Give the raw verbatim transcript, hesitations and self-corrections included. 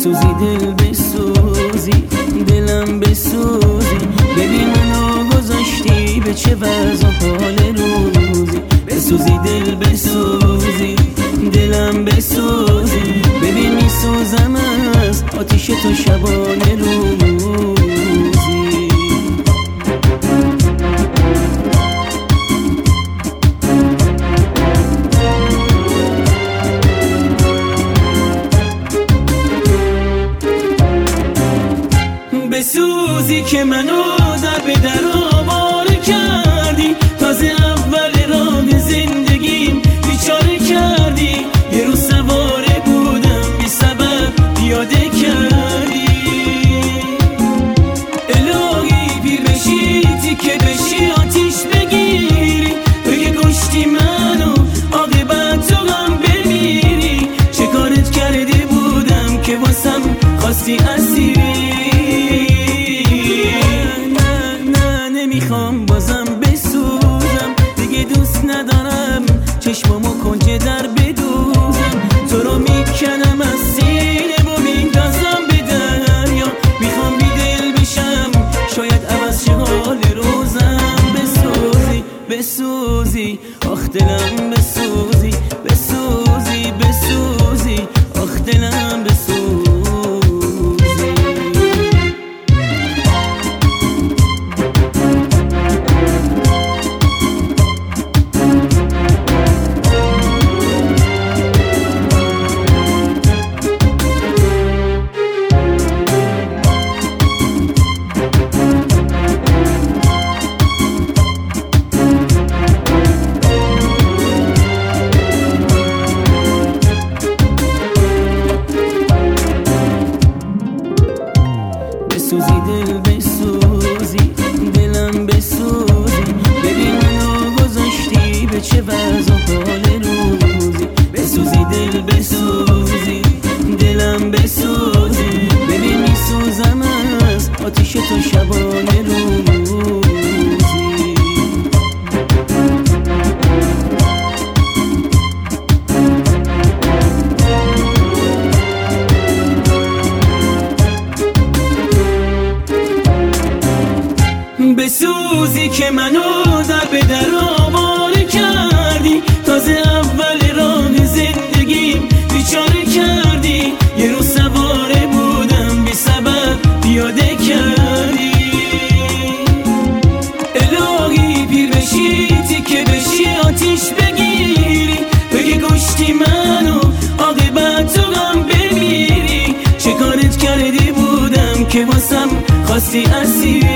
بسوزی دل بسوزی دلم بسوزی، ببین منو گذاشتی به چه وضع و حال روزی. بسوزی دل بسوزی دلم بسوزی، ببین میسوزم از آتیش تو شبانه روزی. بسوزی که منو در به در آواره کردی، تازه اول راه زندگیم بیچاره کردی. یه روز سواره بودم بی سبب پیاده کردی. الهی پیر بشی تیکه بشی آتیش بگیری، توی کشتی منو عاقبت تو غم بمیری. چه کارت کرده بودم که واسم خواستی اسیری؟ میخوام بازم بسوزم، دیگه دوست ندارم چشمامو کنج در بدوزم. تو رو میکنم از سینه و میندازم به دریا. میخوام بیدل بشم شاید عوض شه حال روزم. بسوزی بسوزی آخ دلم بسوزی بسوزی بسوزی آخ دلم بسوزی. بسوزی دل بسوزی دلم بسوزی، ببین منو گذاشتی به چه وضع و حال روزی. بسوزی دل بسوزی دلم بسوزی، ببین میسوزم از آتیش تو شبانه روزی. بسوزی که منو در به در آواره کردی، تازه اول راه زندگیم بیچاره کردی. یه روز سواره بودم بی سبب پیاده کردی. الهی پیر بشی تیکه بشی آتیش بگیری، بگی کشتی منو عاقبت تو غم بمیری. چه کارت کرده بودم که واسم خواستی اسیری؟